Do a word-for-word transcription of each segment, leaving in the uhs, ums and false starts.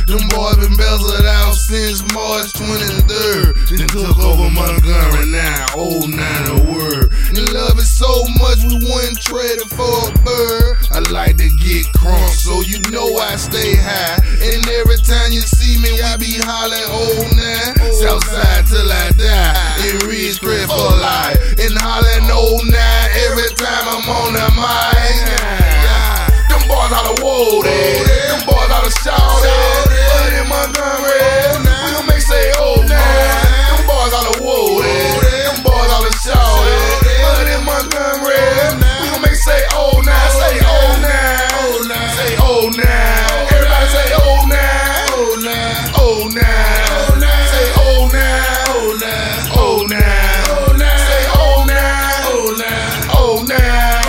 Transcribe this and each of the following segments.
Them boys been embezzled out since March twenty-third. Then took over Montgomery now, oh nine a word. And love it so much we wouldn't trade it for a bird. I like to get crunk, so you know I stay high. And every time you see me, I be hollering oh nine. Southside till I die, in Ridgecrest for life. And hollering oh nine every time I'm on the mic. Them boys out of Woody, them boys out of Shawty, but in Montgomery, we gon' make say oh nine. Them boys out of Woody, them boys out of Shawty, but in Montgomery, we gon' make say oh nine, say oh nine, say oh nine. Everybody say oh nine, oh nine, oh nine, say oh nine, oh nine, oh nine, say oh nine, oh nine, oh nine,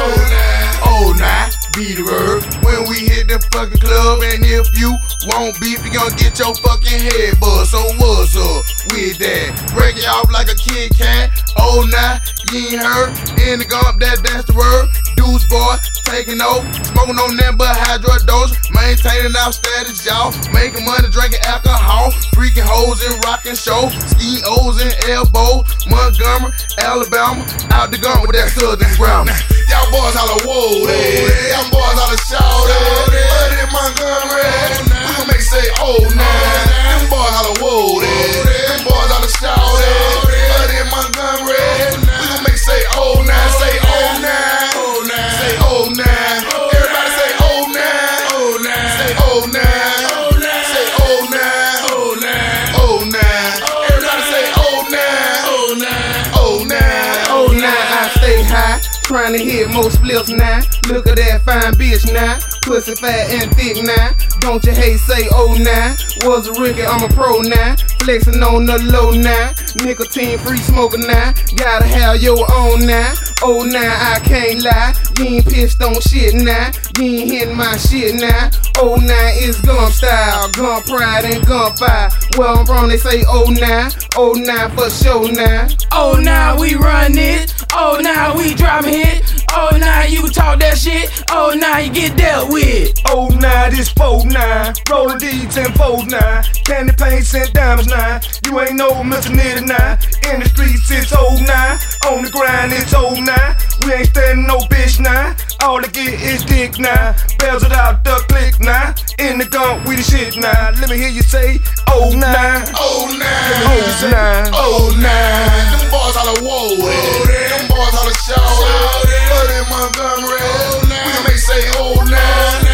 oh nine. Be the word when we hit the fucking club, and if you want beef, you gon' get your fucking head buzzed. So what's up with that? Break it off like a Kit Kat. Oh nah, you ain't heard. In the gump, that that's the word. Deuce boy, taking over, smoking on them but hydrodose, maintaining our status, y'all. Making money, drinking alcohol, freaking hoes and rocking show, ski O's and elbows. Montgomery, Alabama, out the gun with that southern grammar. Y'all boys all the Woody, y'all boys all the Shawty, but in Montgomery, we gon' make say oh nine. Them boys all the Woody, them boys all the Shawty, but in Montgomery, we gon' make say oh nine, say oh nine, oh nine, say oh nine. Everybody say oh nine, oh nine, say oh nine, say oh nine, oh nine, oh nine. Everybody say oh nine, oh nine, oh nine, oh nine. I stay high, trying to hit most splits now. Look at that fine bitch now, pussy fat and thick now. Don't you hate say oh nine? Was a rookie, I'm a pro now. Flexing on the low now, nicotine free smoker now. Gotta have your own now. Oh nine, I can't lie. You ain't pissed on shit now. You ain't hitting my shit now. Oh nine is gun style, gun pride and gun fire. Well I'm wrong, they say oh nine. Oh nine for sure now. Oh nine, we run it. Oh nine, we driving hit. Oh nine, you talk that shit. Oh nine, you get dealt with. Oh nine, this four nine, rolling D ten four nine, candy paints and diamonds nine. You ain't no Mister Nitty nine. In the streets it's oh nine, on the grind it's oh nine. We ain't standing no bitch nine. All I get is dick nine. Bells it out the click nine. In the gun we the shit nine. Let me hear you say oh nine, oh nine, oh nine, oh nine. Them boys all the Woody, them boys all the Shawty, but in Montgomery, we gon' make say oh nine.